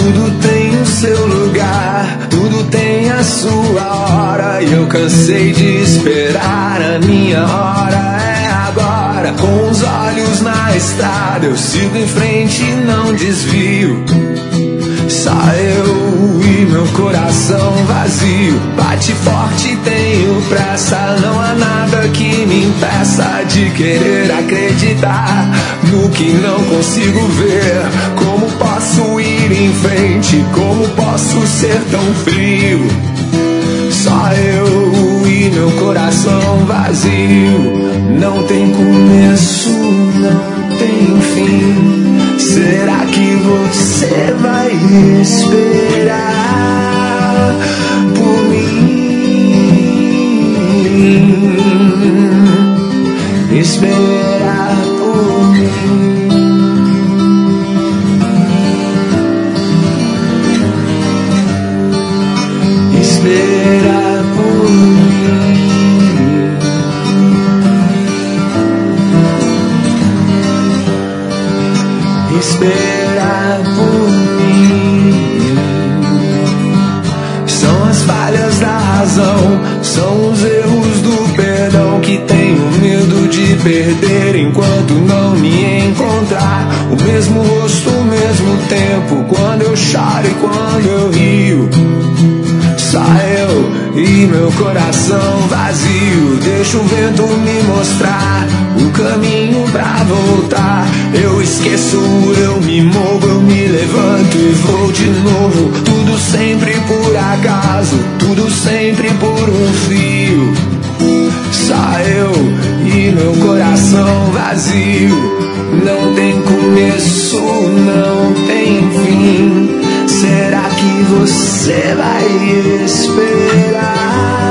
Tudo tem o seu lugar, tudo tem a sua hora. E eu cansei de esperar, a minha hora é agora. Com os olhos na estrada eu sigo em frente e não desvio. Só eu e meu coração vazio. Bate forte, tenho pressa. Não há nada que me impeça de querer acreditar no que não consigo ver. Como posso ir em frente? Como posso ser tão frio? Só eu e meu coração vazio. Não tem começo, não tem fim. Será que você vai esperar por mim? Esperar por mim. Esperar por mim. Esperar por mim. São as falhas da razão, são os erros do perdão que tenho medo de perder enquanto não me encontrar. O mesmo rosto, o mesmo tempo, quando eu choro e quando eu rio. Só eu e meu coração vazio. Deixa o vento me mostrar o caminho pra voltar. Eu esqueço, eu me movo, eu me levanto e vou de novo. Tudo sempre por acaso, tudo sempre por um fio. Só eu e meu coração vazio. Não tem começo, não tem fim. Será que você vai esperar